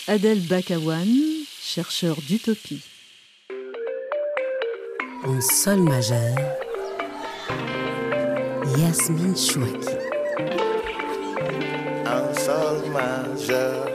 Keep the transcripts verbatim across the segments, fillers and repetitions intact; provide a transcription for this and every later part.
Adel Bakawan, chercheur d'utopie. En sol majeur, Yasmine Chouaki. En sol majeur.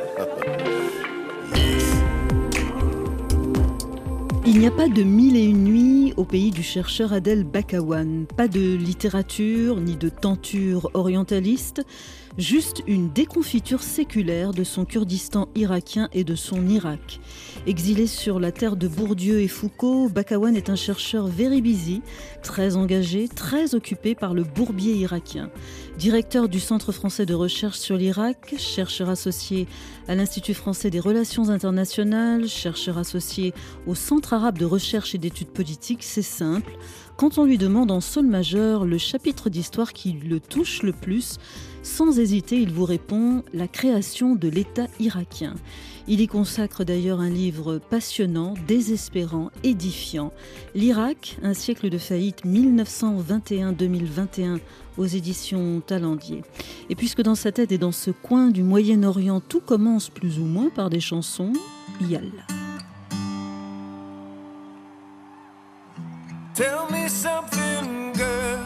Il n'y a pas de mille et une nuits au pays du chercheur Adel Bakawan. Pas de littérature ni de tenture orientaliste, juste une déconfiture séculaire de son Kurdistan irakien et de son Irak. Exilé sur la terre de Bourdieu et Foucault, Bakawan est un chercheur very busy, très engagé, très occupé par le bourbier irakien. Directeur du Centre français de recherche sur l'Irak, chercheur associé à l'Institut français des relations internationales, chercheur associé au Centre arabe de recherche et d'études politiques, c'est simple. Quand on lui demande en sol majeur le chapitre d'histoire qui le touche le plus, sans hésiter, il vous répond « La création de l'État irakien ». Il y consacre d'ailleurs un livre passionnant, désespérant, édifiant. L'Irak, un siècle de faillite mille neuf cent vingt et un à deux mille vingt et un aux éditions Talendier. Et puisque dans sa tête et dans ce coin du Moyen-Orient, tout commence plus ou moins par des chansons, Yallah. Tell me something, girl.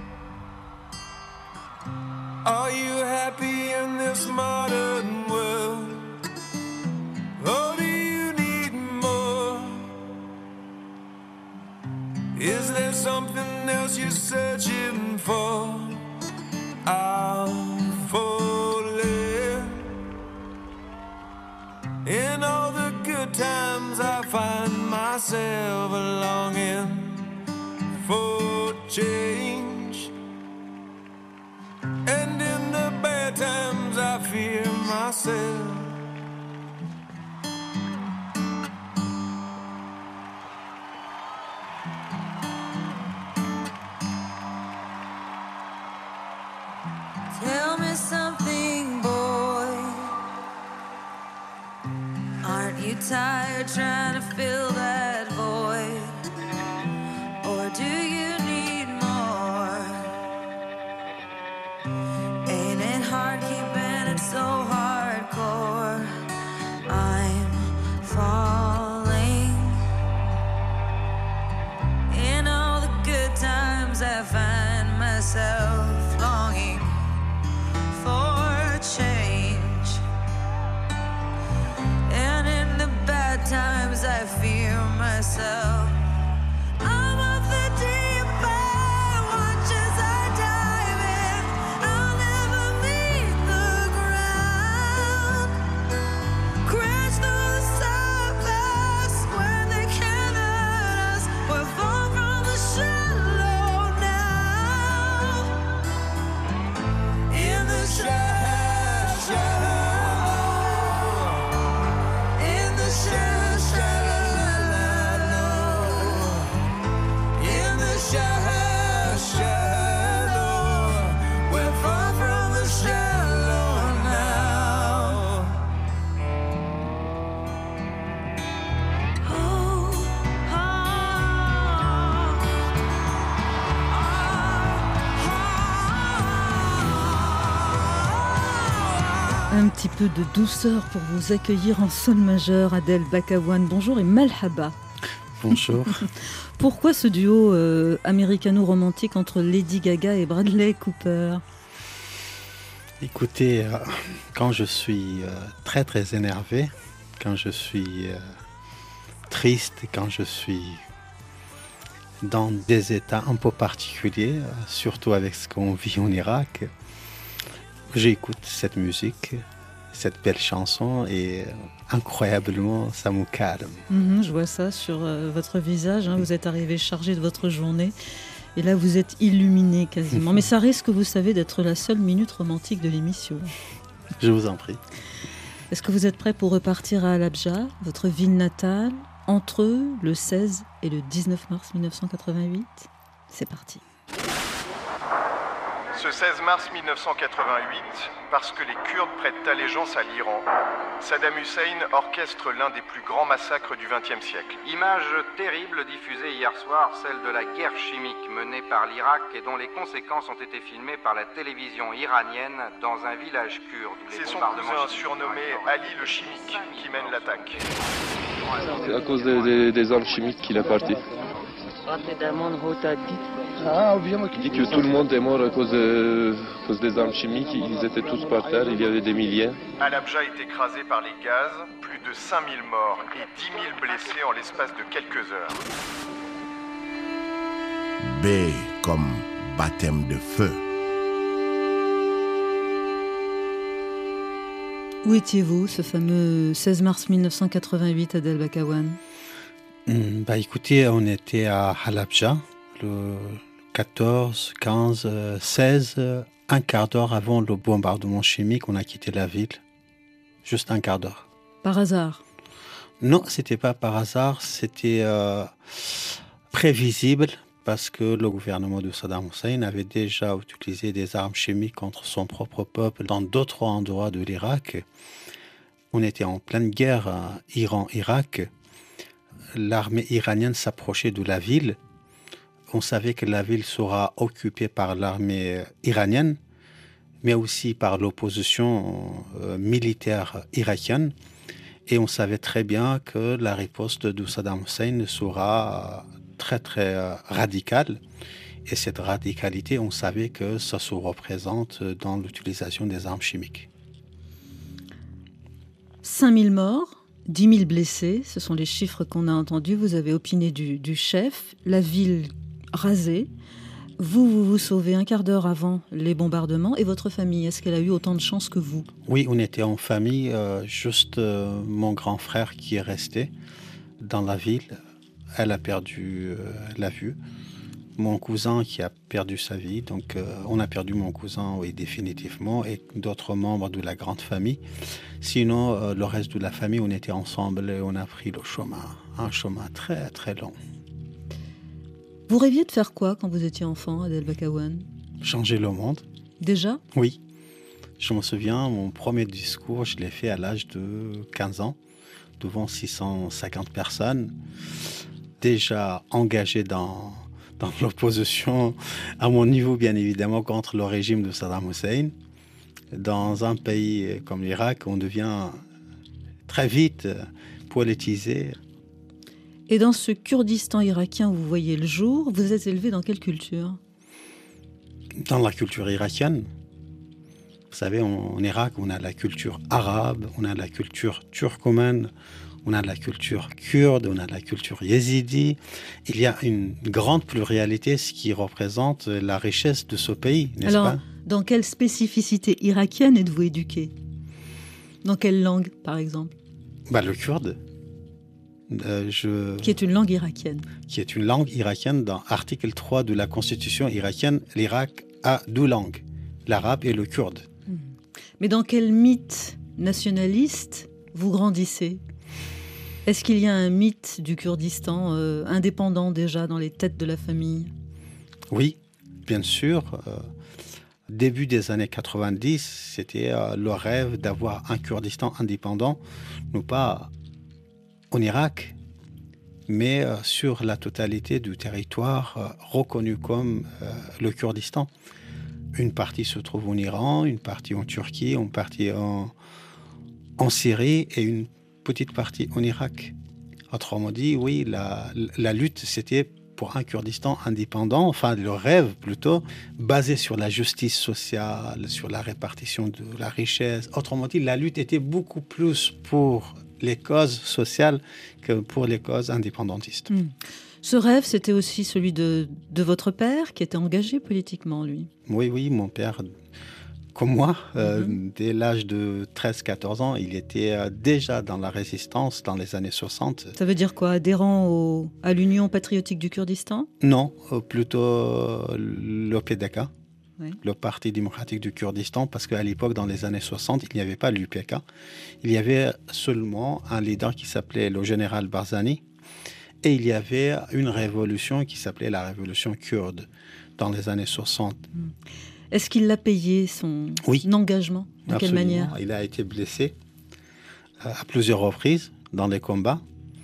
Are you happy in this modern world? Or do you need more? Is there something else you're searching for? I'm falling. In all the good times I find myself longing for change, and in the bad times I fear myself. Tell me something, boy. Aren't you tired trying to fill that void? Or do you need more? Ain't it hard keeping it so hardcore? I'm falling. In all the good times I find myself longing for change, and in the bad times I fear myself. I'm of the deep end, watch as I dive in. I'll never meet the ground. Crash through the surface when they can't hurt us. We're far from the shallow now. In the shallow, shallow. In the shallow, shallow. In the shallow, shallow. We're far from the shallow now. Oh, Un petit peu de douceur pour vous accueillir en sol majeur, Adel Bakawan. Bonjour et malhaba. Bonjour. Pourquoi ce duo euh, américano-romantique entre Lady Gaga et Bradley Cooper? Écoutez, euh, quand je suis euh, très très énervé, quand je suis euh, triste, quand je suis dans des états un peu particuliers, euh, surtout avec ce qu'on vit en Irak, j'écoute cette musique, cette belle chanson et euh, incroyablement ça me calme. Mmh, je vois ça sur euh, votre visage, hein, vous êtes arrivé chargé de votre journée et là vous êtes illuminé quasiment. Mais ça risque, vous savez, d'être la seule minute romantique de l'émission. Je vous en prie. Est-ce que vous êtes prêt pour repartir à Halabja, votre ville natale, entre le seize et le dix-neuf mars mille neuf cent quatre-vingt-huit? C'est parti. Ce seize mars mille neuf cent quatre-vingt-huit, parce que les Kurdes prêtent allégeance à l'Iran, Saddam Hussein orchestre l'un des plus grands massacres du vingtième siècle. Image terrible diffusée hier soir, celle de la guerre chimique menée par l'Irak et dont les conséquences ont été filmées par la télévision iranienne dans un village kurde. C'est son cousin surnommé Ali le Chimique qui mène l'attaque. C'est à cause des, des, des armes chimiques qu'il est parti. Il dit que tout le monde est mort à cause, de, à cause des armes chimiques. Ils étaient tous par terre, il y avait des milliers. Halabja est écrasé par les gaz, plus de cinq mille morts et dix mille blessés en l'espace de quelques heures. B comme baptême de feu. Où étiez-vous ce fameux seize mars mille neuf cent quatre-vingt-huit à Adel Bakawan? Hum, bah écoutez, on était à Halabja le quatorze, quinze, seize, un quart d'heure avant le bombardement chimique, on a quitté la ville. Juste un quart d'heure. Par hasard? Non, c'était pas par hasard, c'était euh, prévisible parce que le gouvernement de Saddam Hussein avait déjà utilisé des armes chimiques contre son propre peuple dans d'autres endroits de l'Irak. On était en pleine guerre Iran-Irak. L'armée iranienne s'approchait de la ville. On savait que la ville sera occupée par l'armée iranienne, mais aussi par l'opposition euh, militaire irakienne. Et on savait très bien que la riposte de Saddam Hussein sera très très euh, radicale. Et cette radicalité, on savait que ça se représente dans l'utilisation des armes chimiques. cinq mille morts, dix mille blessés, ce sont les chiffres qu'on a entendus. Vous avez opiné du, du chef. La ville rasée. Vous, vous vous sauvez un quart d'heure avant les bombardements. Et votre famille, est-ce qu'elle a eu autant de chance que vous? Oui, on était en famille. Euh, juste euh, mon grand frère qui est resté dans la ville. Elle a perdu euh, la vue. Mon cousin qui a perdu sa vie. Donc, euh, on a perdu mon cousin, oui, définitivement. Et d'autres membres de la grande famille. Sinon, euh, le reste de la famille, on était ensemble et on a pris le chemin. Un chemin très, très long. Vous rêviez de faire quoi quand vous étiez enfant, Adel Bakawan? Changer le monde. Déjà? Oui. Je me souviens, mon premier discours, je l'ai fait à l'âge de quinze ans, devant six cent cinquante personnes, déjà engagé dans, dans l'opposition, à mon niveau bien évidemment, contre le régime de Saddam Hussein. Dans un pays comme l'Irak, on devient très vite politisé. Et dans ce Kurdistan irakien où vous voyez le jour, vous êtes élevé dans quelle culture? Dans la culture irakienne. Vous savez, en, en Irak, on a la culture arabe, on a la culture turkomane, on a la culture kurde, on a la culture yézidi. Il y a une grande pluralité, ce qui représente la richesse de ce pays, n'est-ce Alors, pas? Dans quelle spécificité irakienne êtes-vous éduqué? Dans quelle langue, par exemple? Bah, le kurde. Euh, je... Qui est une langue irakienne. Qui est une langue irakienne. Dans l'article trois de la Constitution irakienne, l'Irak a deux langues, l'arabe et le kurde. Mmh. Mais dans quel mythe nationaliste vous grandissez? Est-ce qu'il y a un mythe du Kurdistan euh, indépendant déjà dans les têtes de la famille? Oui, bien sûr. Euh, début des années quatre-vingt-dix, c'était euh, le rêve d'avoir un Kurdistan indépendant, non pas en Irak, mais euh, sur la totalité du territoire euh, reconnu comme euh, le Kurdistan. Une partie se trouve en Iran, une partie en Turquie, une partie en, en Syrie et une petite partie en Irak. Autrement dit, oui, la, la lutte, c'était pour un Kurdistan indépendant, enfin le rêve plutôt, basé sur la justice sociale, sur la répartition de la richesse. Autrement dit, la lutte était beaucoup plus pour les causes sociales que pour les causes indépendantistes. Mmh. Ce rêve, c'était aussi celui de, de votre père, qui était engagé politiquement, lui. Oui, oui, mon père, comme moi, euh, mmh. dès l'âge de treize à quatorze ans, il était euh, déjà dans la résistance dans les années soixante. Ça veut dire quoi? Adhérent au, à l'Union patriotique du Kurdistan? Non, euh, plutôt euh, l'O P D K. Oui. Le Parti démocratique du Kurdistan, parce qu'à l'époque, dans les années soixante, il n'y avait pas l'U P K. Il y avait seulement un leader qui s'appelait le général Barzani, et il y avait une révolution qui s'appelait la révolution kurde dans les années soixante. Est-ce qu'il l'a payé, son oui, engagement? De absolument. Quelle manière? Il a été blessé à plusieurs reprises dans les combats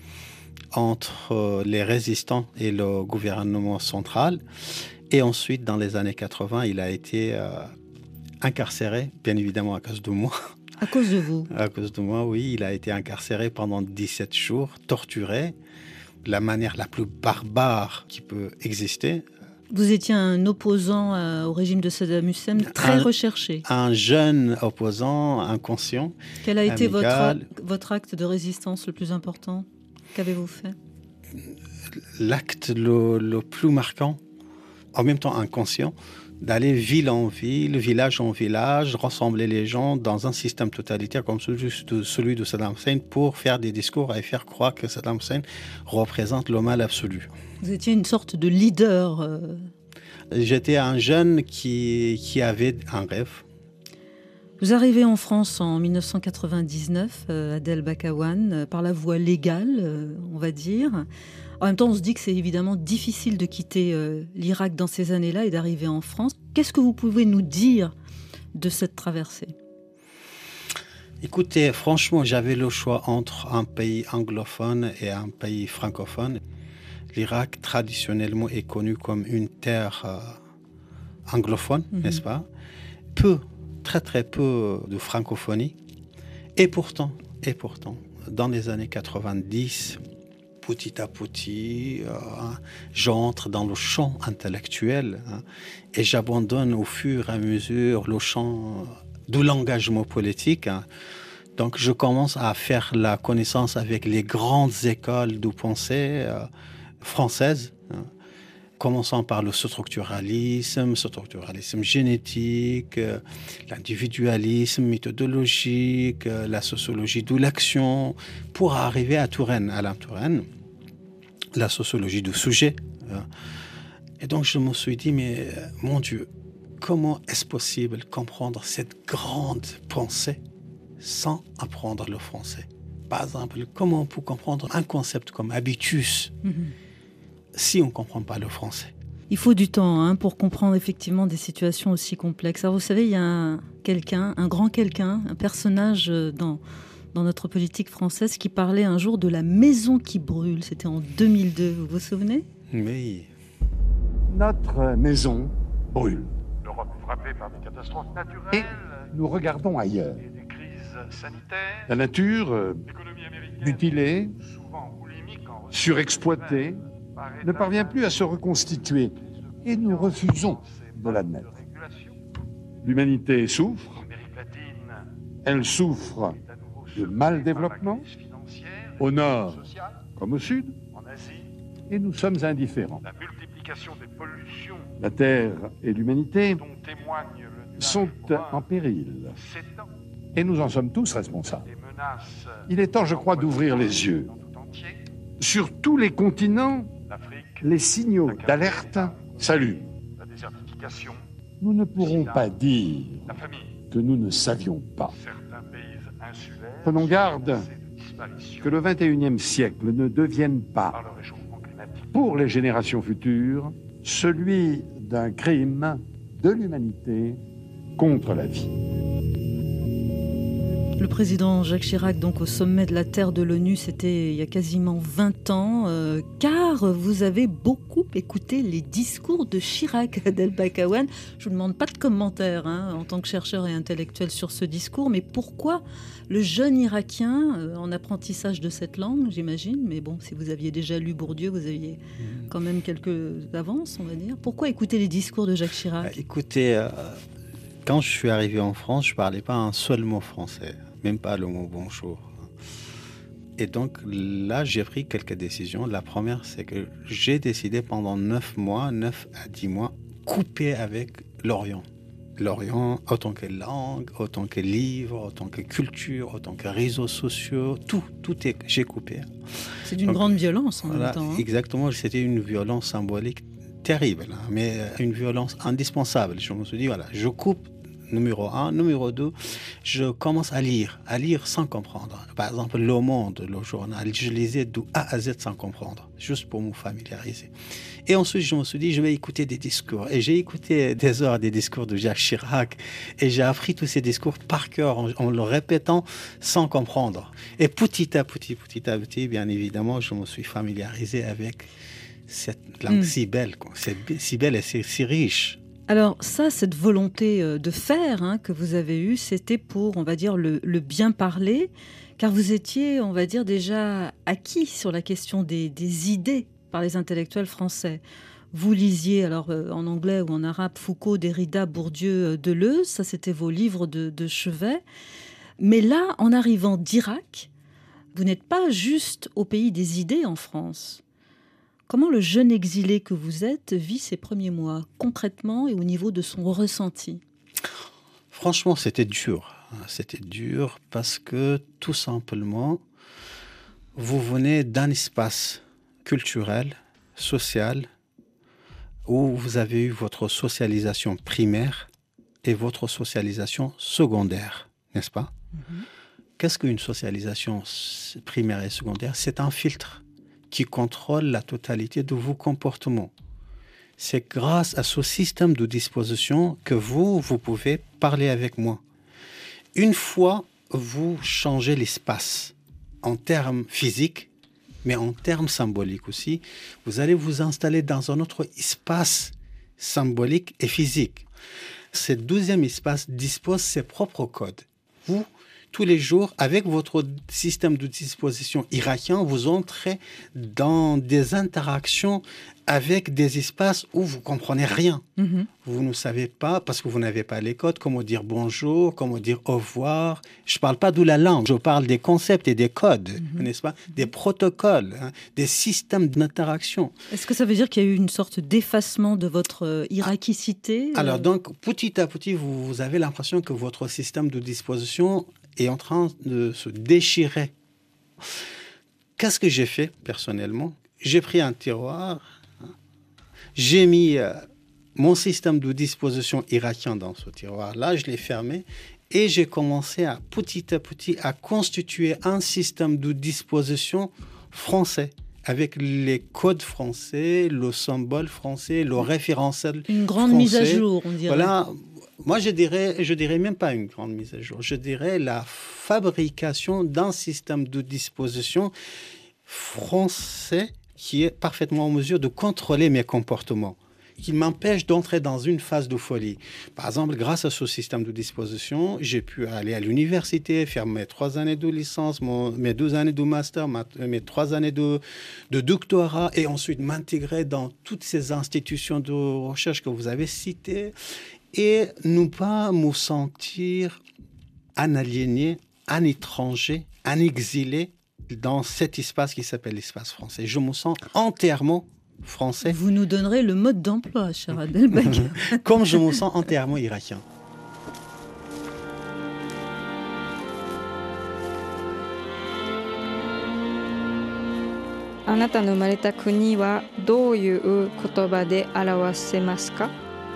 entre les résistants et le gouvernement central. Et ensuite, dans les années quatre-vingts, il a été euh, incarcéré, bien évidemment à cause de moi. À cause de vous? À cause de moi, oui. Il a été incarcéré pendant dix-sept jours, torturé, de la manière la plus barbare qui peut exister. Vous étiez un opposant euh, au régime de Saddam Hussein, très un, recherché. Un jeune opposant, inconscient. Quel a été amical. votre, votre acte de résistance le plus important? Qu'avez-vous fait? L'acte le, le plus marquant, en même temps inconscient, d'aller ville en ville, village en village, rassembler les gens dans un système totalitaire comme celui de, celui de Saddam Hussein pour faire des discours et faire croire que Saddam Hussein représente le mal absolu. Vous étiez une sorte de leader. Euh... J'étais un jeune qui, qui avait un rêve. Vous arrivez en France en mille neuf cent quatre-vingt-dix-neuf, euh, Adel Bakawan, euh, par la voie légale, euh, on va dire. En même temps, on se dit que c'est évidemment difficile de quitter euh, l'Irak dans ces années-là et d'arriver en France. Qu'est-ce que vous pouvez nous dire de cette traversée? Écoutez, franchement, j'avais le choix entre un pays anglophone et un pays francophone. L'Irak, traditionnellement, est connu comme une terre euh, anglophone, mm-hmm. n'est-ce pas? Peu, très très peu de francophonie. Et pourtant, et pourtant, dans les années quatre-vingt-dix, petit à petit, euh, j'entre dans le champ intellectuel hein, et j'abandonne au fur et à mesure le champ de l'engagement politique. Hein. Donc, je commence à faire la connaissance avec les grandes écoles de pensée euh, françaises, hein, commençant par le structuralisme, structuralisme génétique, euh, l'individualisme méthodologique, euh, la sociologie de l'action, pour arriver à Touraine, Alain Touraine, la sociologie du sujet. Euh. Et donc je me suis dit, mais euh, mon Dieu, comment est-ce possible de comprendre cette grande pensée sans apprendre le français? Par exemple, comment on peut comprendre un concept comme habitus mm-hmm. si on ne comprend pas le français? Il faut du temps hein, pour comprendre effectivement des situations aussi complexes. Alors vous savez, il y a un, quelqu'un, un grand quelqu'un, un personnage dans, dans notre politique française qui parlait un jour de la maison qui brûle. C'était en deux mille deux, vous vous souvenez? Oui. Notre maison brûle. L'Europe est frappée par des catastrophes naturelles. Et nous regardons ailleurs. Et des crises sanitaires. La nature, euh, mutilée, surexploitée, ne parvient plus à se reconstituer. Et nous refusons de l'admettre. L'humanité souffre. Elle souffre de mal-développement, au nord comme au sud. Et nous sommes indifférents. La multiplication des pollutions, la Terre et l'humanité sont en péril. Et nous en sommes tous responsables. Il est temps, je crois, d'ouvrir les yeux. Sur tous les continents, les signaux d'alerte s'allument. La désertification, nous ne pourrons pas dire que nous ne savions pas. Prenons garde que le vingt et unième siècle ne devienne pas, pour les générations futures, celui d'un crime de l'humanité contre la vie. Le président Jacques Chirac, donc au sommet de la Terre de l'ONU, c'était il y a quasiment vingt ans, euh, car vous avez beaucoup écouté les discours de Chirac, Adel Bakawan. Je ne vous demande pas de commentaires hein, en tant que chercheur et intellectuel sur ce discours, mais pourquoi le jeune Irakien, euh, en apprentissage de cette langue, j'imagine, mais bon, si vous aviez déjà lu Bourdieu, vous aviez quand même quelques avances, on va dire. Pourquoi écouter les discours de Jacques Chirac ? Écoutez, euh, quand je suis arrivé en France, je ne parlais pas un seul mot français. Même pas le mot bonjour. Et donc là, j'ai pris quelques décisions. La première, c'est que j'ai décidé pendant neuf mois, neuf à dix mois, couper avec l'Orient. L'Orient, autant que langue, autant que livre, autant que culture, autant que réseaux sociaux, tout, tout est, j'ai coupé. C'est d'une donc, grande violence en voilà, même temps. Hein. Exactement, c'était une violence symbolique terrible, hein, mais une violence indispensable. Je me suis dit, voilà, je coupe numéro un. Numéro deux, je commence à lire, à lire sans comprendre. Par exemple, Le Monde, le journal, je lisais de A à Z sans comprendre, juste pour me familiariser. Et ensuite, je me suis dit, je vais écouter des discours. Et j'ai écouté des heures des discours de Jacques Chirac. Et j'ai appris tous ces discours par cœur, en, en le répétant sans comprendre. Et petit à petit, petit à petit, bien évidemment, je me suis familiarisé avec cette langue mmh. si belle, quoi. C'est si belle et si, si riche. Alors ça, cette volonté de faire hein, que vous avez eue, c'était pour, on va dire, le, le bien parler, car vous étiez, on va dire, déjà acquis sur la question des, des idées par les intellectuels français. Vous lisiez, alors euh, en anglais ou en arabe, Foucault, Derrida, Bourdieu, Deleuze, ça c'était vos livres de, de chevet. Mais là, en arrivant d'Irak, vous n'êtes pas juste au pays des idées en France. Comment le jeune exilé que vous êtes vit ces premiers mois, concrètement et au niveau de son ressenti ? Franchement, c'était dur. C'était dur parce que, tout simplement, vous venez d'un espace culturel, social, où vous avez eu votre socialisation primaire et votre socialisation secondaire, n'est-ce pas ? Mm-hmm. Qu'est-ce qu'une socialisation primaire et secondaire ? C'est un filtre qui contrôle la totalité de vos comportements. C'est grâce à ce système de disposition que vous, vous pouvez parler avec moi. Une fois vous changez l'espace en termes physiques, mais en termes symboliques aussi, vous allez vous installer dans un autre espace symbolique et physique. Ce deuxième espace dispose ses propres codes. Vous, tous les jours, avec votre système de disposition irakien, vous entrez dans des interactions avec des espaces où vous ne comprenez rien. Mm-hmm. Vous ne savez pas, parce que vous n'avez pas les codes, comment dire bonjour, comment dire au revoir. Je ne parle pas de la langue, je parle des concepts et des codes, mm-hmm. n'est-ce pas ? Des protocoles, hein, des systèmes d'interaction. Est-ce que ça veut dire qu'il y a eu une sorte d'effacement de votre euh, irakicité ? Alors donc, petit à petit, vous, vous avez l'impression que votre système de disposition est en train de se déchirer. Qu'est-ce que j'ai fait personnellement ? J'ai pris un tiroir, hein, j'ai mis euh, mon système de disposition irakien dans ce tiroir-là, je l'ai fermé et j'ai commencé à petit à petit à constituer un système de disposition français avec les codes français, le symbole français, le référentiel français. Une grande français. Mise à jour, on dirait. Voilà. Moi, je dirais, je dirais même pas une grande mise à jour. Je dirais la fabrication d'un système de disposition français qui est parfaitement en mesure de contrôler mes comportements, qui m'empêche d'entrer dans une phase de folie. Par exemple, grâce à ce système de disposition, j'ai pu aller à l'université, faire mes trois années de licence, mon, mes deux années de master, ma, mes trois années de, de doctorat, et ensuite m'intégrer dans toutes ces institutions de recherche que vous avez citées, et ne pas me sentir un aliéné, un étranger, un exilé dans cet espace qui s'appelle l'espace français. Je me sens entièrement français. Vous nous donnerez le mode d'emploi, cher Adel Bakr. Comme je me sens entièrement irakien. あなたの生まれた国はどういう言葉で表せますか?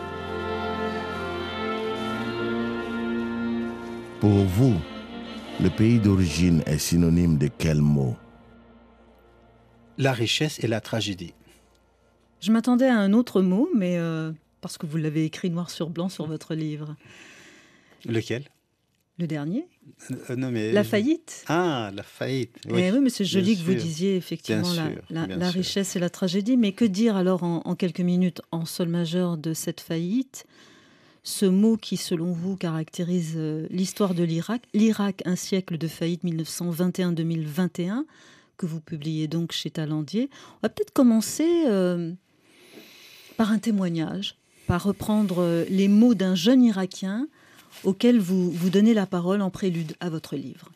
Pour vous, le pays d'origine est synonyme de quel mot? La richesse et la tragédie. Je m'attendais à un autre mot, mais euh, parce que vous l'avez écrit noir sur blanc sur votre livre. Lequel? Le dernier euh, non, mais... La faillite. Ah, la faillite. Oui, eh oui mais c'est joli bien que sûr. Vous disiez effectivement bien la, sûr, la, bien la sûr. richesse et la tragédie. Mais que dire alors en, en quelques minutes en sol majeur de cette faillite? Ce mot qui, selon vous, caractérise euh, l'histoire de l'Irak. L'Irak, un siècle de faillite, mille neuf cent vingt et un à deux mille vingt et un, que vous publiez donc chez Talandier. On va peut-être commencer euh, par un témoignage, par reprendre euh, les mots d'un jeune Irakien auquel vous, vous donnez la parole en prélude à votre livre.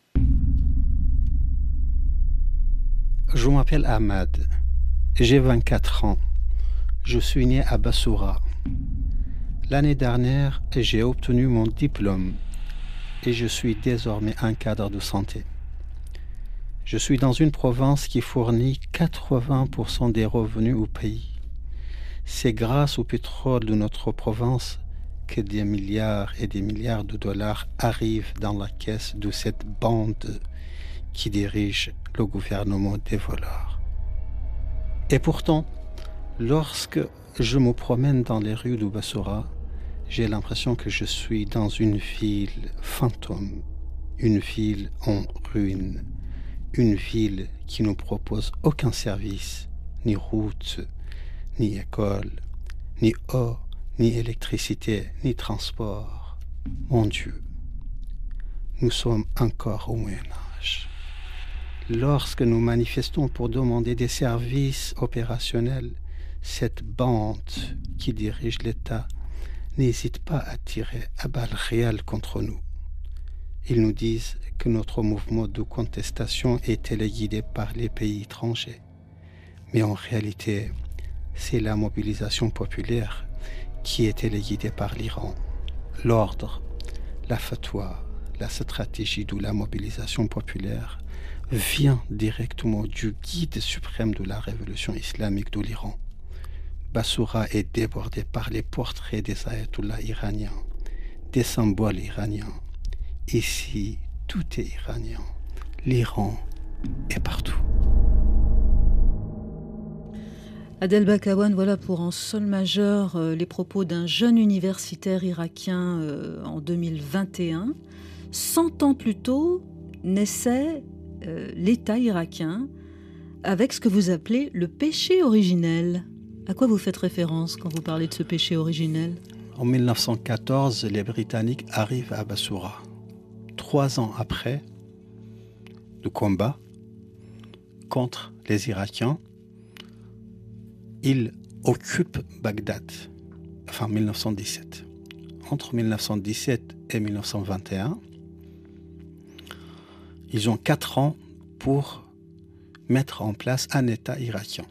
Je m'appelle Ahmad, j'ai vingt-quatre ans. Je suis né à Bassoura. L'année dernière, j'ai obtenu mon diplôme et je suis désormais un cadre de santé. Je suis dans une province qui fournit quatre-vingts pour cent des revenus au pays. C'est grâce au pétrole de notre province que des milliards et des milliards de dollars arrivent dans la caisse de cette bande qui dirige le gouvernement des voleurs. Et pourtant, lorsque je me promène dans les rues de Bassorah, j'ai l'impression que je suis dans une ville fantôme, une ville en ruine, une ville qui ne propose aucun service, ni route, ni école, ni eau, ni électricité, ni transport. Mon Dieu, nous sommes encore au Moyen Âge. Lorsque nous manifestons pour demander des services opérationnels, cette bande qui dirige l'État n'hésite pas à tirer à balles réelles contre nous. Ils nous disent que notre mouvement de contestation est téléguidé par les pays étrangers. Mais en réalité, c'est la mobilisation populaire qui est téléguidée par l'Iran. L'ordre, la fatwa, la stratégie de la mobilisation populaire vient directement du guide suprême de la révolution islamique de l'Iran. Bassorah est débordé par les portraits des ayatollahs iraniens, des symboles iraniens. Ici, tout est iranien. L'Iran est partout. Adel Bakawan, voilà pour en sol majeur euh, les propos d'un jeune universitaire irakien euh, en deux mille vingt et un. Cent ans plus tôt, naissait euh, l'État irakien avec ce que vous appelez le péché originel. À quoi vous faites référence quand vous parlez de ce péché originel ? En mille neuf cent quatorze, les Britanniques arrivent à Bassorah. Trois ans après, de combat contre les Irakiens, ils occupent Bagdad, enfin mille neuf cent dix-sept. Entre mille neuf cent dix-sept et mille neuf cent vingt et un, ils ont quatre ans pour mettre en place un État irakien.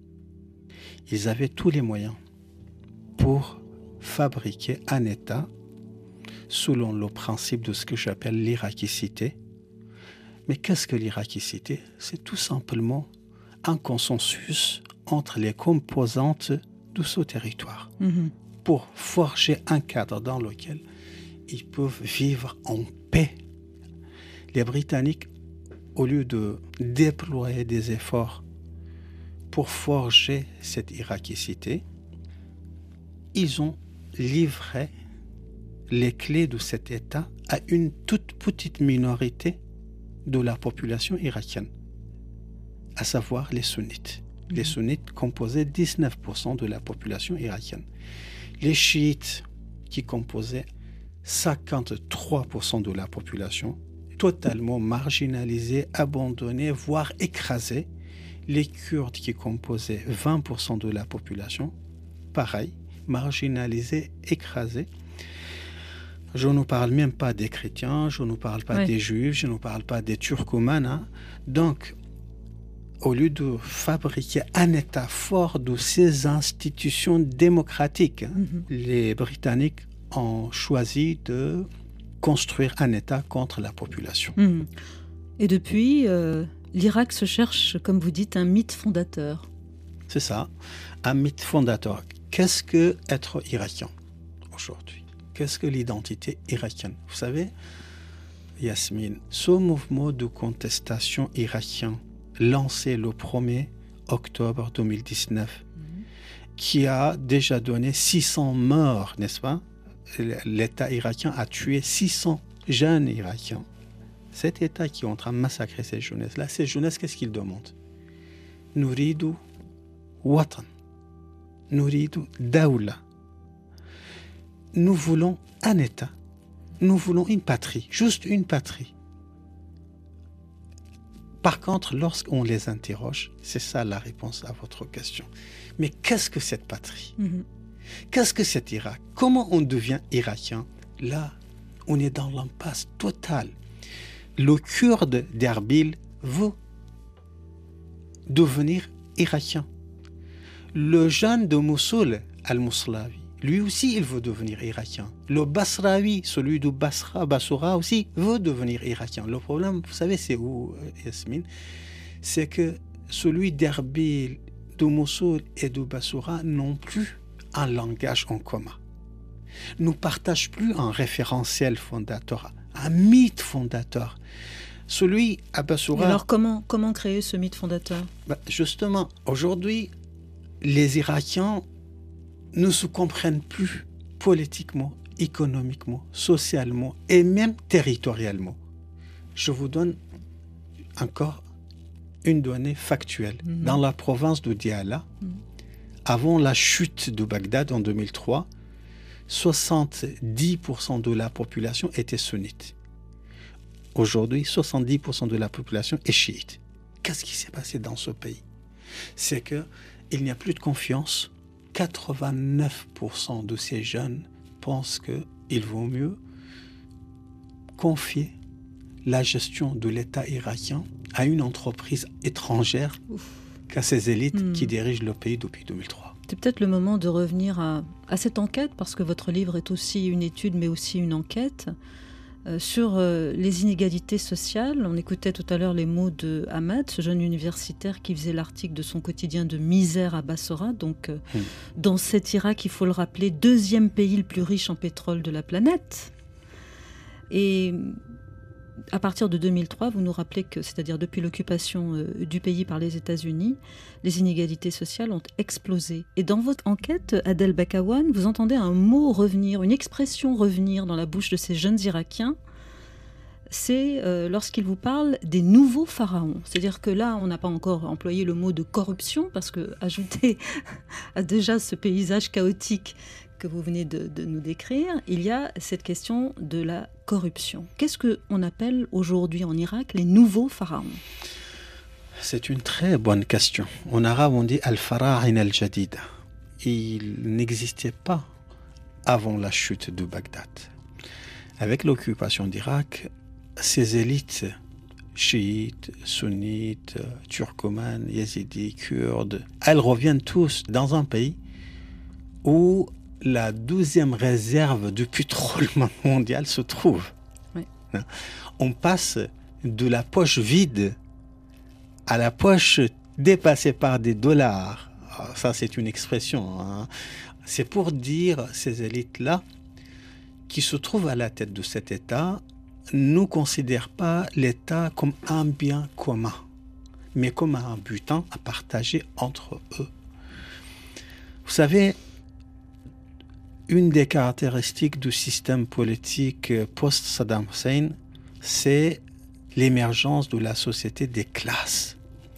Ils avaient tous les moyens pour fabriquer un État selon le principe de ce que j'appelle l'irakicité. Mais qu'est-ce que l'irakicité ? C'est tout simplement un consensus entre les composantes de ce territoire mmh. pour forger un cadre dans lequel ils peuvent vivre en paix. Les Britanniques, au lieu de déployer des efforts pour forger cette irakicité, ils ont livré les clés de cet État à une toute petite minorité de la population irakienne, à savoir les sunnites. Les sunnites composaient dix-neuf pour cent de la population irakienne. Les chiites, qui composaient cinquante-trois pour cent de la population, totalement marginalisés, abandonnés, voire écrasés. Les Kurdes, qui composaient vingt pour cent de la population, pareil, marginalisés, écrasés. Je ne parle même pas des chrétiens, je ne parle pas oui. des juifs, je ne parle pas des turcomanes. Hein. Donc, au lieu de fabriquer un État fort de ces institutions démocratiques, mm-hmm. les Britanniques ont choisi de construire un État contre la population. Mm. Et depuis, euh, l'Irak se cherche, comme vous dites, un mythe fondateur. C'est ça, un mythe fondateur. Qu'est-ce que être irakien aujourd'hui ? Qu'est-ce que l'identité irakienne ? Vous savez, Yasmine, ce mouvement de contestation irakien lancé le premier octobre deux mille dix-neuf, mmh. qui a déjà donné six cents morts, n'est-ce pas ? L'État irakien a tué six cents jeunes Irakiens. Cet État qui est en train de massacrer ces jeunesses-là, ces jeunesses, qu'est-ce qu'ils demandent ? Nouridu watan, nouridu daoula. Nous voulons un État, nous voulons une patrie, juste une patrie. Par contre, lorsqu'on les interroge, c'est ça la réponse à votre question. Mais qu'est-ce que cette patrie ? Mm-hmm. Qu'est-ce que cet Irak ? Comment on devient irakien ? Là, on est dans l'impasse totale. Le Kurde d'Erbil veut devenir irakien. Le jeune de Mossoul, Al-Mouslavi, lui aussi, il veut devenir irakien. Le Basraoui, celui de Basra, Bassorah aussi, veut devenir irakien. Le problème, vous savez, c'est où, Yasmine ? C'est que celui d'Erbil, de Mossoul et de Bassorah n'ont plus un langage en commun. ne partagent plus un référentiel fondateur, un mythe fondateur. Celui à Bassoura... Alors comment, comment créer ce mythe fondateur? bah, Justement, aujourd'hui, les Irakiens ne se comprennent plus politiquement, économiquement, socialement et même territorialement. Je vous donne encore une donnée factuelle. Mmh. Dans la province de Diyala, mmh. avant la chute de Bagdad en deux mille trois, soixante-dix pour cent de la population était sunnite. Aujourd'hui, soixante-dix pour cent de la population est chiite. Qu'est-ce qui s'est passé dans ce pays? C'est qu'il n'y a plus de confiance. quatre-vingt-neuf pour cent de ces jeunes pensent qu'il vaut mieux confier la gestion de l'État irakien à une entreprise étrangère Ouf. qu'à ces élites mmh. qui dirigent le pays depuis deux mille trois. C'est peut-être le moment de revenir à, à cette enquête, parce que votre livre est aussi une étude, mais aussi une enquête euh, sur euh, les inégalités sociales. On écoutait tout à l'heure les mots de Ahmad, ce jeune universitaire qui faisait l'article de son quotidien de misère à Bassorah. Donc, euh, mmh. dans cet Irak, il faut le rappeler, deuxième pays le plus riche en pétrole de la planète. Et à partir de deux mille trois, vous nous rappelez que, c'est-à-dire depuis l'occupation euh, du pays par les États-Unis, les inégalités sociales ont explosé. Et dans votre enquête, Adel Bakawan, vous entendez un mot revenir, une expression revenir dans la bouche de ces jeunes Irakiens. C'est euh, lorsqu'ils vous parlent des nouveaux pharaons. C'est-à-dire que là, on n'a pas encore employé le mot de corruption, parce que ajouté à déjà ce paysage chaotique que vous venez de, de nous décrire, il y a cette question de la corruption. Qu'est-ce qu'on appelle aujourd'hui en Irak les nouveaux pharaons? C'est une très bonne question. En arabe, on dit « al-fara'in al-jadida ». Il n'existait pas avant la chute de Bagdad. Avec l'occupation d'Irak, ces élites chiites, sunnites, turcomanes, yézidis, kurdes, elles reviennent tous dans un pays où la douzième réserve du pétrole mondial se trouve. Oui. On passe de la poche vide à la poche dépassée par des dollars. Alors ça, c'est une expression. Hein. C'est pour dire ces élites-là qui se trouvent à la tête de cet État ne considèrent pas l'État comme un bien commun, mais comme un butin à partager entre eux. Vous savez, une des caractéristiques du système politique post-Saddam Hussein, c'est l'émergence de la société des classes.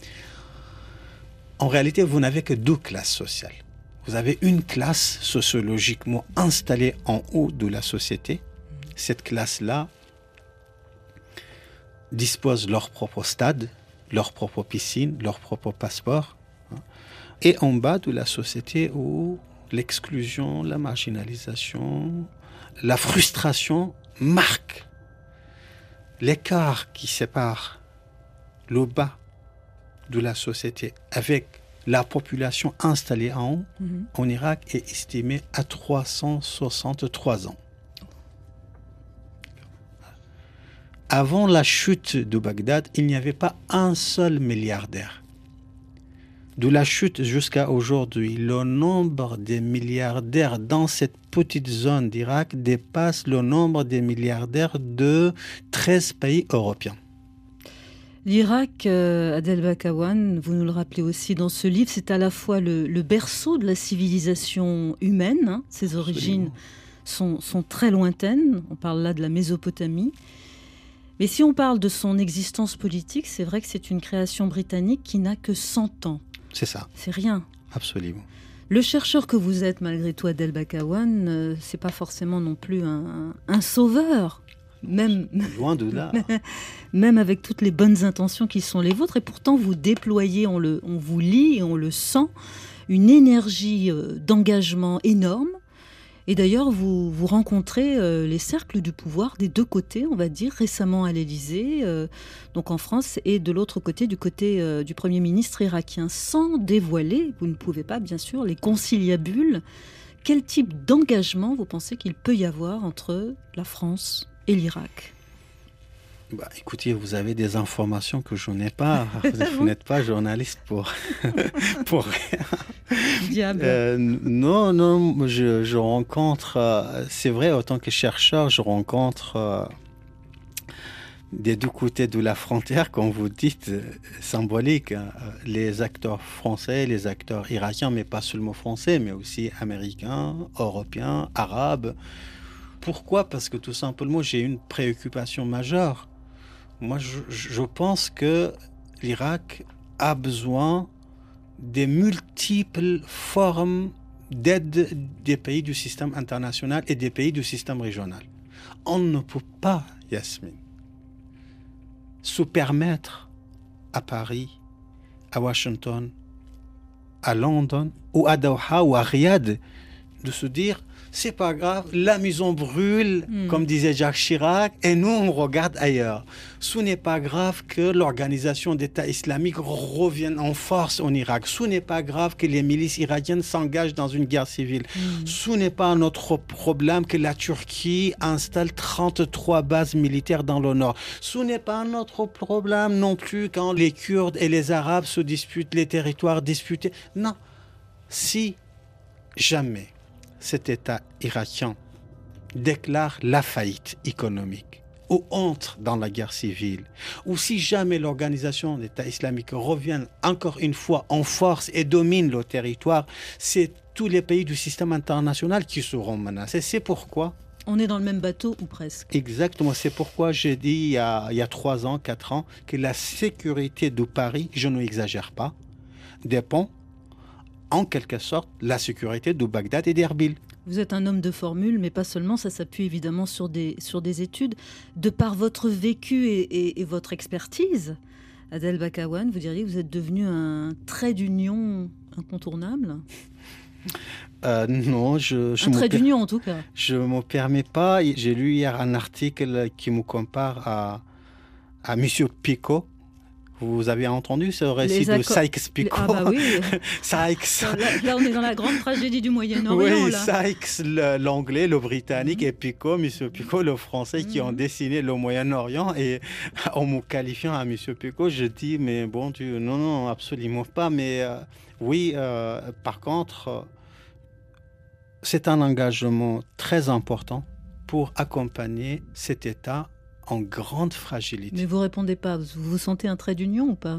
En réalité, vous n'avez que deux classes sociales. Vous avez une classe sociologiquement installée en haut de la société. Cette classe-là dispose de leur propre stade, leur propre piscine, leur propre passeport. Et en bas de la société où l'exclusion, la marginalisation, la frustration marquent l'écart qui sépare le bas de la société avec la population installée en haut, mmh. en Irak, est estimée à trois cent soixante-trois ans. Avant la chute de Bagdad, il n'y avait pas un seul milliardaire. De la chute jusqu'à aujourd'hui, le nombre des milliardaires dans cette petite zone d'Irak dépasse le nombre des milliardaires de treize pays européens. L'Irak, euh, Adel Bakawan, vous nous le rappelez aussi dans ce livre, c'est à la fois le, le berceau de la civilisation humaine. Hein, ses origines sont, sont très lointaines. On parle là de la Mésopotamie. Mais si on parle de son existence politique, c'est vrai que c'est une création britannique qui n'a que cent ans. C'est ça. C'est rien. Absolument. Le chercheur que vous êtes, malgré tout, Adel Bakawan, euh, c'est pas forcément non plus un, un, un sauveur. Même, loin de là. Même avec toutes les bonnes intentions qui sont les vôtres. Et pourtant, vous déployez, on, le, on vous lit et on le sent, une énergie euh, d'engagement énorme. Et d'ailleurs, vous, vous rencontrez euh, les cercles du pouvoir des deux côtés, on va dire, récemment à l'Élysée, euh, donc en France, et de l'autre côté, du côté euh, du Premier ministre irakien, sans dévoiler, vous ne pouvez pas, bien sûr, les conciliabules. Quel type d'engagement vous pensez qu'il peut y avoir entre la France et l'Irak? Bah, écoutez, vous avez des informations que je n'ai pas. Vous n'êtes pas journaliste pour, pour rien. Diable. Euh, non, non, je, je rencontre, euh, c'est vrai, en tant que chercheur, je rencontre euh, des deux côtés de la frontière, comme vous dites, euh, symbolique, hein, les acteurs français, les acteurs irakiens, mais pas seulement français, mais aussi américains, européens, arabes. Pourquoi ? Parce que tout simplement, j'ai une préoccupation majeure. Moi, je, je pense que l'Irak a besoin des multiples formes d'aide des pays du système international et des pays du système régional. On ne peut pas, Yasmine, se permettre à Paris, à Washington, à London ou à Doha ou à Riyad de se dire c'est pas grave, la maison brûle, mm. comme disait Jacques Chirac, et nous, on regarde ailleurs. Ce n'est pas grave que l'organisation d'État islamique revienne en force en Irak. Ce n'est pas grave que les milices irakiennes s'engagent dans une guerre civile. Mm. Ce n'est pas notre problème que la Turquie installe trente-trois bases militaires dans le nord. Ce n'est pas notre problème non plus quand les Kurdes et les Arabes se disputent les territoires disputés. Non. Si jamais cet État irakien déclare la faillite économique ou entre dans la guerre civile, ou si jamais l'organisation d'État islamique revient encore une fois en force et domine le territoire, c'est tous les pays du système international qui seront menacés. C'est pourquoi... On est dans le même bateau ou presque. Exactement, c'est pourquoi j'ai dit il y a, il y a trois ans, quatre ans, que la sécurité de Paris, je n'exagère pas, dépend en quelque sorte la sécurité de Bagdad et d'Erbil. Vous êtes un homme de formule, mais pas seulement, ça s'appuie évidemment sur des, sur des études. De par votre vécu et, et, et votre expertise, Adel Bakawan, vous diriez que vous êtes devenu un trait d'union incontournable ? euh, Non, je... je un trait per... d'union en tout cas. Je ne me permets pas. J'ai lu hier un article qui me compare à, à M. Picot. Vous avez entendu ce récit de Sykes-Picot? Ah bah oui. Sykes. Là, là, on est dans la grande tragédie du Moyen-Orient. Oui, là. Sykes, le, l'anglais, le britannique, mmh. et Picot, M. Picot, le français, mmh. qui ont dessiné le Moyen-Orient. Et en me qualifiant à M. Picot, je dis, mais bon Dieu, non, non, absolument pas. Mais euh, oui, euh, par contre, euh, c'est un engagement très important pour accompagner cet État en grande fragilité. Mais vous répondez pas, vous vous sentez un trait d'union ou pas ?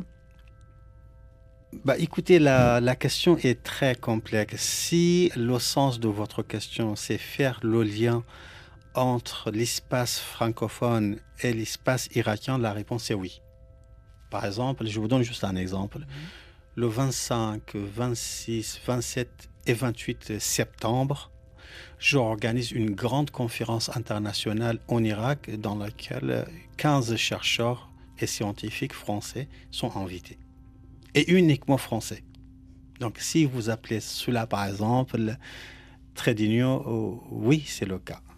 Bah, écoutez, la, la question est très complexe. Si le sens de votre question, c'est faire le lien entre l'espace francophone et l'espace irakien, la réponse est oui. Par exemple, je vous donne juste un exemple. Mmh. Le vingt-cinq, vingt-six, vingt-sept et vingt-huit septembre, j'organise une grande conférence internationale en Irak dans laquelle quinze chercheurs et scientifiques français sont invités. Et uniquement français. Donc si vous appelez cela par exemple trait d'union, oh, oui, c'est le cas.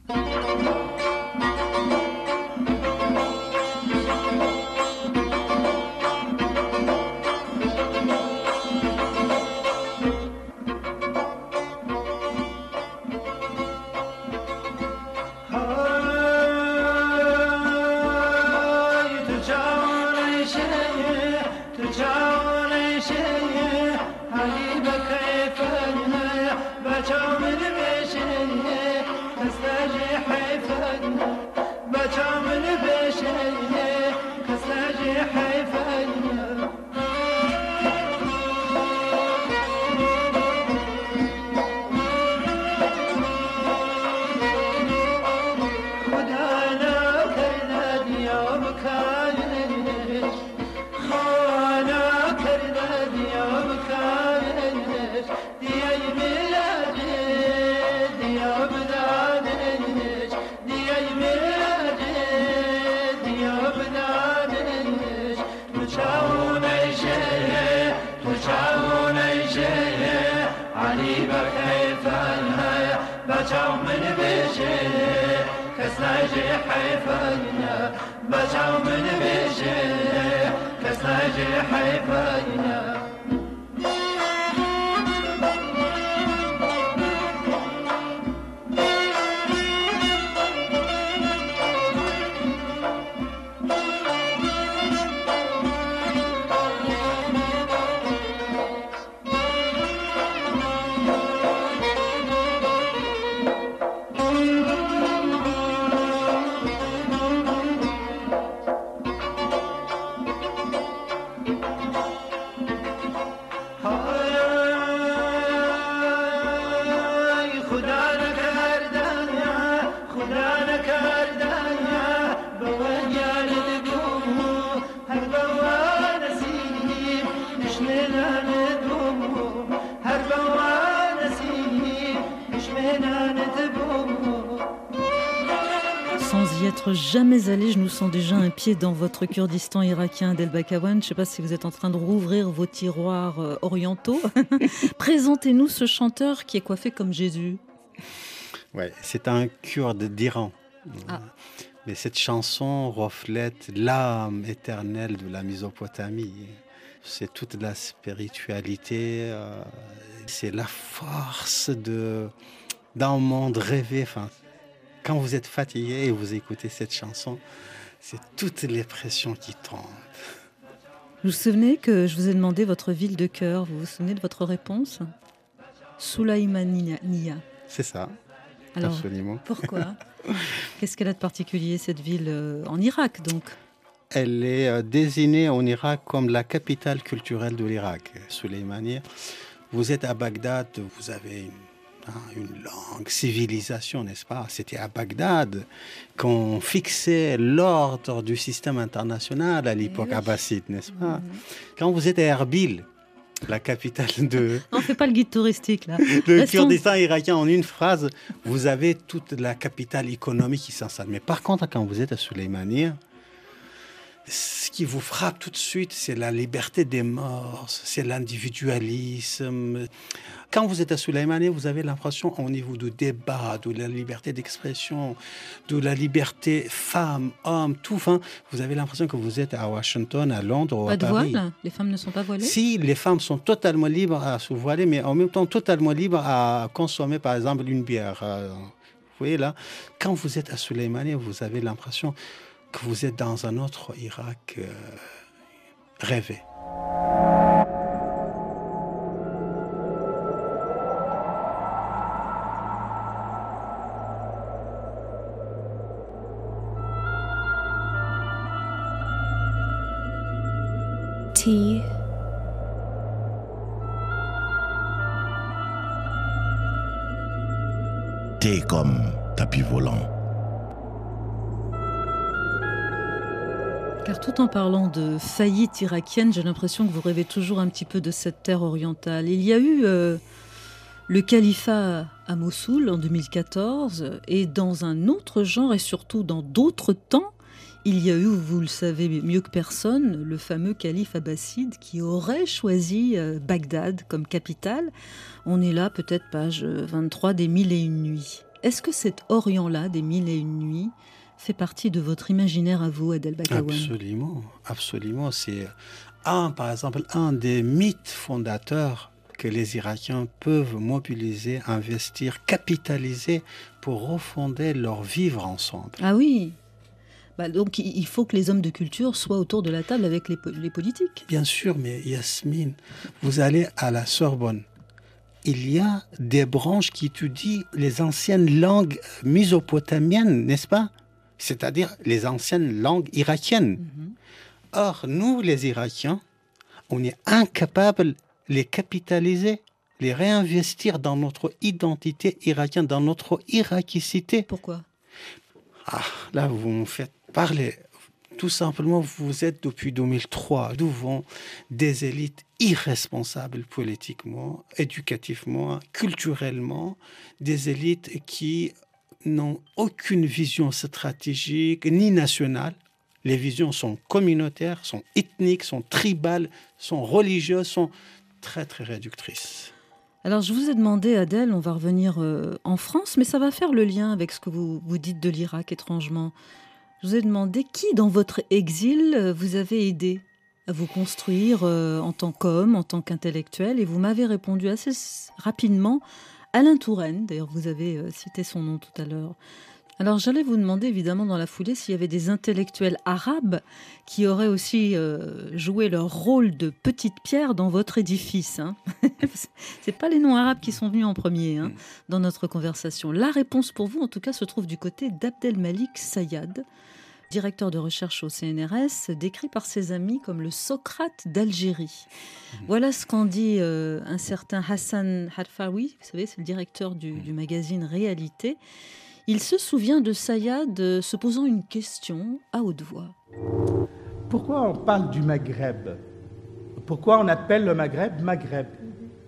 être jamais allée, je nous sens déjà un pied dans votre Kurdistan irakien d'El Bakawan. Je ne sais pas si vous êtes en train de rouvrir vos tiroirs euh, orientaux. Présentez-nous ce chanteur qui est coiffé comme Jésus. Ouais, c'est un Kurde d'Iran. Ah. Mais cette chanson reflète l'âme éternelle de la Mésopotamie. C'est toute la spiritualité, euh, c'est la force de, d'un monde rêvé. Enfin, quand vous êtes fatigué et vous écoutez cette chanson, c'est toutes les pressions qui tombent. Vous vous souvenez que je vous ai demandé votre ville de cœur? Vous vous souvenez de votre réponse? Sulaimania. C'est ça. Alors, absolument. Pourquoi? Qu'est-ce qu'elle a de particulier, cette ville euh, en Irak, donc? Elle est euh, désignée en Irak comme la capitale culturelle de l'Irak, Sulaimania. Vous êtes à Bagdad, vous avez une, hein, une longue civilisation, n'est-ce pas? C'était à Bagdad qu'on fixait l'ordre du système international à l'époque oui. abbasside, n'est-ce pas? Mmh. Quand vous êtes à Erbil, la capitale de... On ne fait pas le guide touristique, là. Le Kurdistan irakien, en une phrase, vous avez toute la capitale économique qui s'installe. Mais par contre, quand vous êtes à Sulaimania, ce qui vous frappe tout de suite, c'est la liberté des mœurs, c'est l'individualisme. Quand vous êtes à Sulaimania, vous avez l'impression, au niveau du débat, de la liberté d'expression, de la liberté femme, homme, tout, enfin, vous avez l'impression que vous êtes à Washington, à Londres ou à Paris. Pas de voile? Les femmes ne sont pas voilées? Si, les femmes sont totalement libres à se voiler, mais en même temps totalement libres à consommer, par exemple, une bière. Vous voyez là, quand vous êtes à Sulaimania, vous avez l'impression que vous êtes dans un autre Irak euh, rêvé. T. T comme tapis volant. Car tout en parlant de faillite irakienne, j'ai l'impression que vous rêvez toujours un petit peu de cette terre orientale. Il y a eu euh, le califat à Mossoul en deux mille quatorze, et dans un autre genre et surtout dans d'autres temps, il y a eu, vous le savez mieux que personne, le fameux calife abbasside qui aurait choisi euh, Bagdad comme capitale. On est là, peut-être page vingt-trois des Mille et une nuits. Est-ce que cet Orient-là, des Mille et une nuits, fait partie de votre imaginaire à vous, Adel Bakawan? Absolument, absolument. C'est un, par exemple, un des mythes fondateurs que les Irakiens peuvent mobiliser, investir, capitaliser pour refonder leur vivre ensemble. Ah oui. Bah donc il faut que les hommes de culture soient autour de la table avec les, les politiques. Bien sûr, mais Yasmine, vous allez à la Sorbonne. Il y a des branches qui étudient les anciennes langues mésopotamiennes, n'est-ce pas? C'est-à-dire les anciennes langues irakiennes. Mm-hmm. Or, nous, les Irakiens, on est incapables de les capitaliser, les réinvestir dans notre identité irakienne, dans notre irakicité. Pourquoi? Ah, là, vous me faites parler. Tout simplement, vous êtes depuis deux mille trois devant des élites irresponsables politiquement, éducativement, culturellement, des élites qui n'ont aucune vision stratégique ni nationale. Les visions sont communautaires, sont ethniques, sont tribales, sont religieuses, sont très très réductrices. Alors je vous ai demandé, Adel, on va revenir euh, en France, mais ça va faire le lien avec ce que vous, vous dites de l'Irak étrangement. Je vous ai demandé qui dans votre exil vous avez aidé à vous construire euh, en tant qu'homme, en tant qu'intellectuel, et vous m'avez répondu assez rapidement, Alain Touraine, d'ailleurs vous avez euh, cité son nom tout à l'heure. Alors j'allais vous demander évidemment dans la foulée s'il y avait des intellectuels arabes qui auraient aussi euh, joué leur rôle de petite pierre dans votre édifice. Hein. C'est pas les noms arabes qui sont venus en premier hein, dans notre conversation. La réponse pour vous en tout cas se trouve du côté d'Abdelmalik Sayad, directeur de recherche au C N R S, décrit par ses amis comme le Socrate d'Algérie. Voilà ce qu'en dit euh, un certain Hassan Harfaoui, vous savez, c'est le directeur du, du magazine Réalité. Il se souvient de Sayad euh, se posant une question à haute voix. Pourquoi on parle du Maghreb? Pourquoi on appelle le Maghreb Maghreb?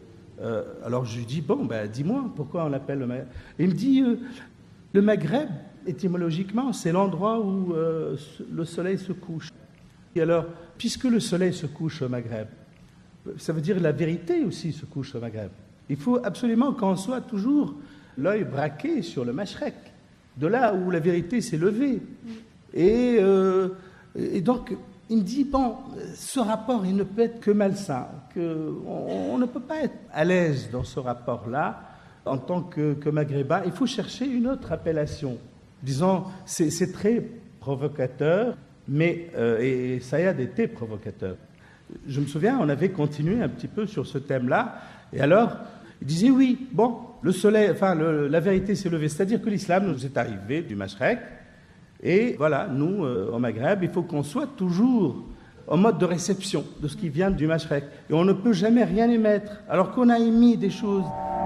euh, Alors je lui dis, bon, ben, dis-moi, pourquoi on l'appelle le Maghreb? Il me dit, euh, le Maghreb, Étymologiquement, c'est l'endroit où euh, le soleil se couche. Et alors, puisque le soleil se couche au Maghreb, ça veut dire que la vérité aussi se couche au Maghreb. Il faut absolument qu'on soit toujours l'œil braqué sur le Mashrek, de là où la vérité s'est levée. Et, euh, et donc, il me dit, bon, ce rapport, il ne peut être que malsain, que on, on ne peut pas être à l'aise dans ce rapport-là en tant que, que maghrébin. Il faut chercher une autre appellation. Disons, c'est, c'est très provocateur, mais euh, et Sayad était provocateur. Je me souviens, on avait continué un petit peu sur ce thème-là, et alors, il disait, oui, bon, le soleil, enfin, le, la vérité s'est levée, c'est-à-dire que l'islam nous est arrivé du Mashrek, et voilà, nous, euh, au Maghreb, il faut qu'on soit toujours en mode de réception de ce qui vient du Mashrek, et on ne peut jamais rien émettre, alors qu'on a émis des choses.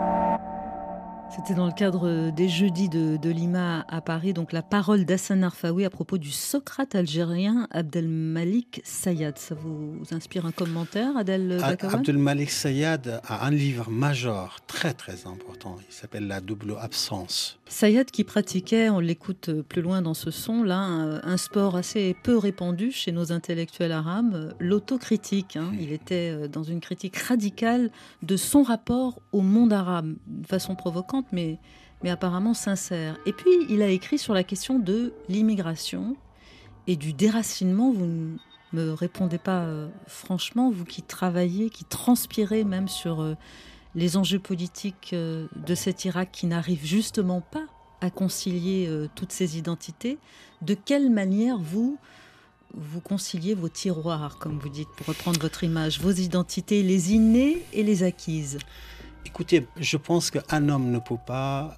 C'était dans le cadre des Jeudis de, de Lima à Paris, donc la parole d'Hassan Arfaoui à propos du Socrate algérien Abdelmalik Sayad. Ça vous inspire un commentaire, Adel Bakawan ? Abdelmalik Sayad a un livre majeur, très très important, il s'appelle La double absence. Sayad qui pratiquait, on l'écoute plus loin dans ce son-là, un, un sport assez peu répandu chez nos intellectuels arabes, l'autocritique. Hein. Il était dans une critique radicale de son rapport au monde arabe, de façon provocante, mais, mais apparemment sincère. Et puis, il a écrit sur la question de l'immigration et du déracinement. Vous ne me répondez pas euh, franchement, vous qui travaillez, qui transpirez même sur euh, les enjeux politiques euh, de cet Irak qui n'arrive justement pas à concilier euh, toutes ces identités. De quelle manière vous, vous conciliez vos tiroirs, comme vous dites, pour reprendre votre image, vos identités, les innées et les acquises ? Écoutez, je pense qu'un homme ne peut pas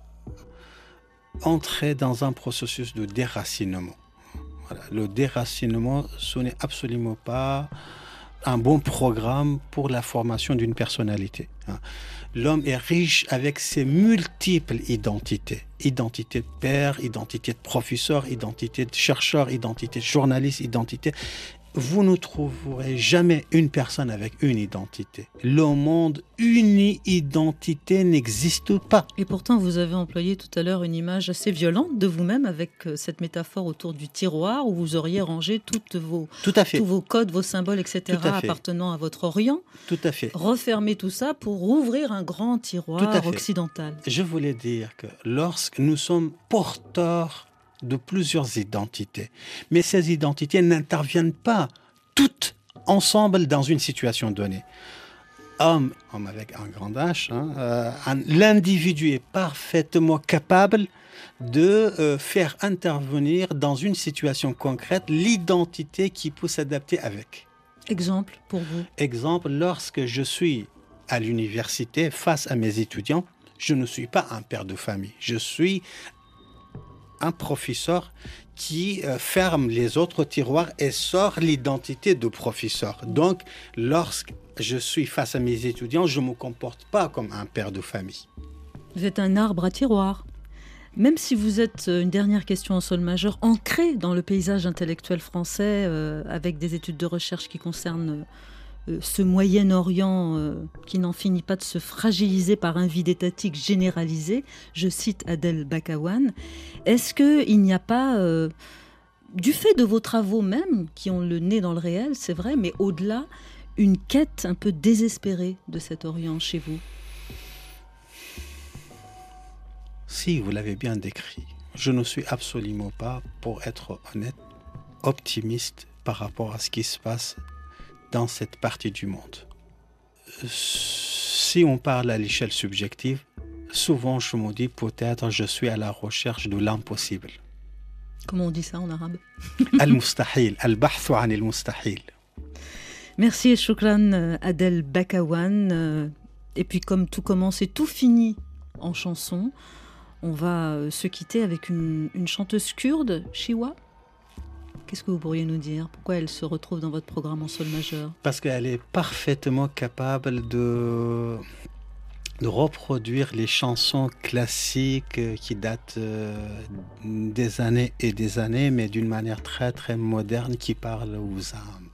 entrer dans un processus de déracinement. Voilà. Le déracinement, ce n'est absolument pas un bon programme pour la formation d'une personnalité. L'homme est riche avec ses multiples identités. Identité de père, identité de professeur, identité de chercheur, identité de journaliste, identité... Vous ne trouverez jamais une personne avec une identité. Le monde, une identité n'existe pas. Et pourtant, vous avez employé tout à l'heure une image assez violente de vous-même avec cette métaphore autour du tiroir où vous auriez rangé toutes vos, tout à fait. tous vos codes, vos symboles, et cetera appartenant à votre Orient. Tout à fait. Refermer tout ça pour ouvrir un grand tiroir occidental. Je voulais dire que lorsque nous sommes porteurs de plusieurs identités. Mais ces identités n'interviennent pas toutes ensemble dans une situation donnée. Homme, homme avec un grand H, hein, euh, un, l'individu est parfaitement capable de euh, faire intervenir dans une situation concrète l'identité qui peut s'adapter avec. Exemple pour vous ? Exemple, lorsque je suis à l'université face à mes étudiants, je ne suis pas un père de famille. Je suis un professeur qui euh, ferme les autres tiroirs et sort l'identité de professeur. Donc, lorsque je suis face à mes étudiants, je ne me comporte pas comme un père de famille. Vous êtes un arbre à tiroir. Même si vous êtes, une dernière question en sol majeur, ancré dans le paysage intellectuel français, euh, avec des études de recherche qui concernent euh, ce Moyen-Orient euh, qui n'en finit pas de se fragiliser par un vide étatique généralisé, je cite Adel Bakawan, est-ce qu'il n'y a pas, euh, du fait de vos travaux même, qui ont le nez dans le réel, c'est vrai, mais au-delà, une quête un peu désespérée de cet Orient chez vous ? Si, vous l'avez bien décrit. Je ne suis absolument pas, pour être honnête, optimiste par rapport à ce qui se passe dans cette partie du monde. Si on parle à l'échelle subjective, souvent je me dis peut-être je suis à la recherche de l'impossible. Comment on dit ça en arabe ? Al-mustahil, al-bahthu an al-mustahil. Merci et shukran Adel Bakawan. Et puis comme tout commence et tout finit en chanson, on va se quitter avec une, une chanteuse kurde, Shiwa. Qu'est-ce que vous pourriez nous dire ? Pourquoi elle se retrouve dans votre programme en sol majeur ? Parce qu'elle est parfaitement capable de, de reproduire les chansons classiques qui datent des années et des années, mais d'une manière très très moderne qui parle aux âmes.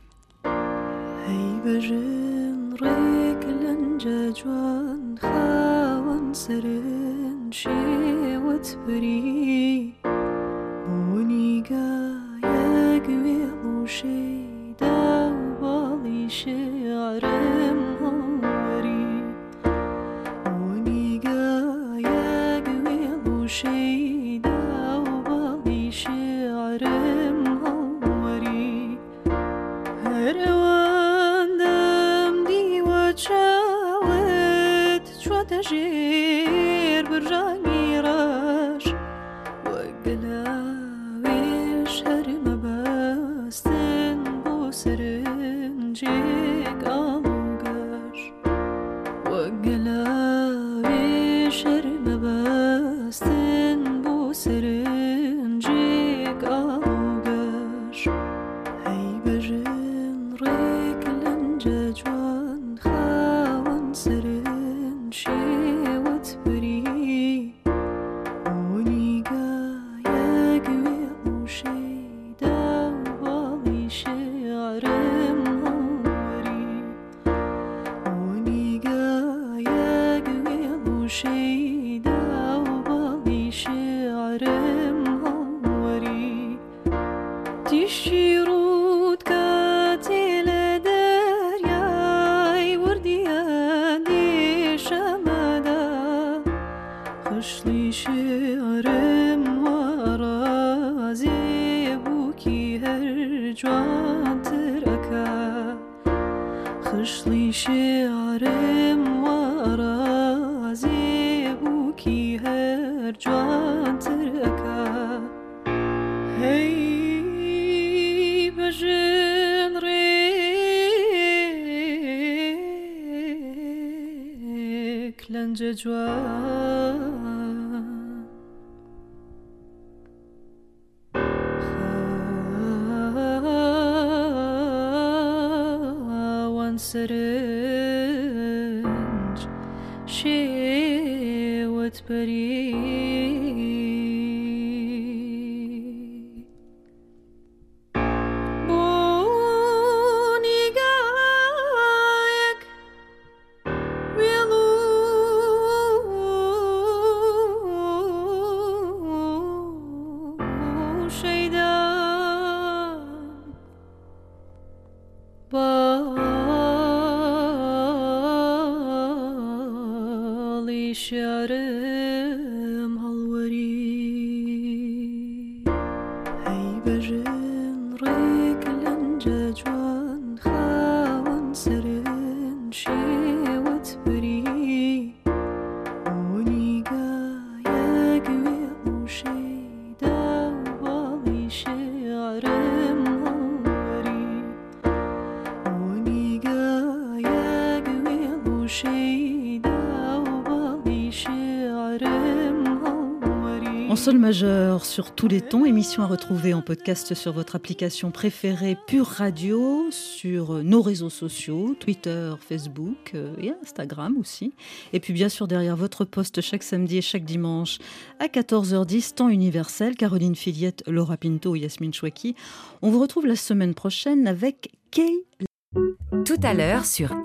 En sol majeur sur tous les tons, émission à retrouver en podcast sur votre application préférée Pure Radio, sur nos réseaux sociaux, Twitter, Facebook et Instagram aussi. Et puis bien sûr derrière votre poste chaque samedi et chaque dimanche à quatorze heures dix, temps universel. Caroline Filiette, Laura Pinto et Yasmine Chouaki. On vous retrouve la semaine prochaine avec Kay. Tout à l'heure sur